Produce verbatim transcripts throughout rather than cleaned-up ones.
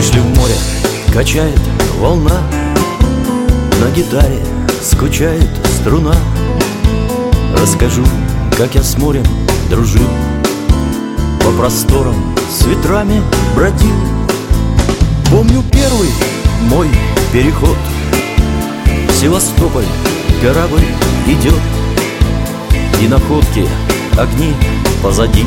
Вышли в море, качает волна, на гитаре скучает струна. Расскажу, как я с морем дружил, по просторам с ветрами бродил. Помню первый мой переход, в Севастополь корабль идет, и находки, огни позади,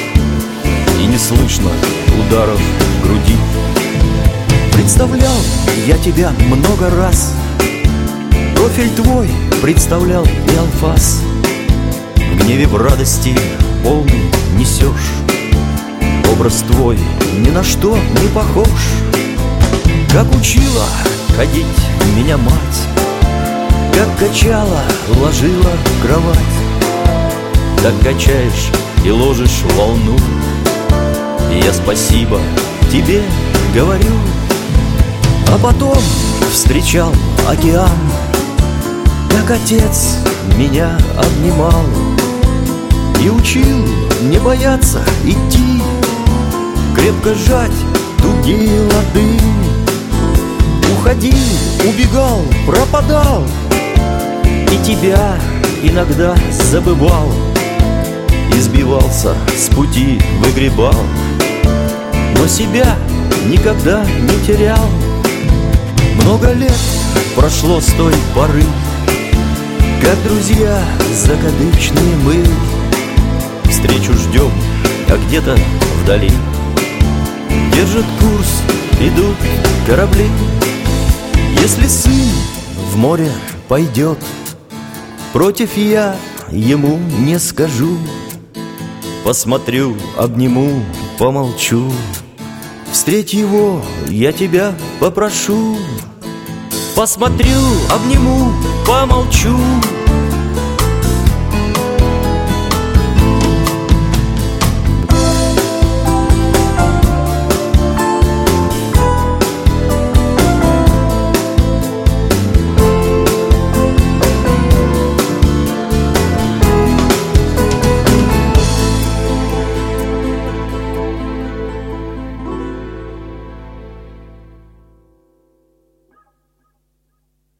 и не слышно ударов в груди. Представлял я тебя много раз, профиль твой представлял и анфас. В гневе, в радости полный несешь, образ твой ни на что не похож. Как учила ходить меня мать, как качала, ложила в кровать, так качаешь и ложишь в волну, и я спасибо тебе говорю. А потом встречал океан, как отец меня обнимал и учил не бояться идти, крепко сжать тугие лады. Уходил, убегал, пропадал, и тебя иногда забывал, избивался, с пути выгребал, но себя никогда не терял. Много лет прошло с той поры, как друзья закадычные мы. Встречу ждем, а где-то вдали держит курс, идут корабли. Если сын в море пойдет, против я ему не скажу. Посмотрю, обниму, помолчу, встреть его, я тебя попрошу. Посмотрю, обниму, помолчу,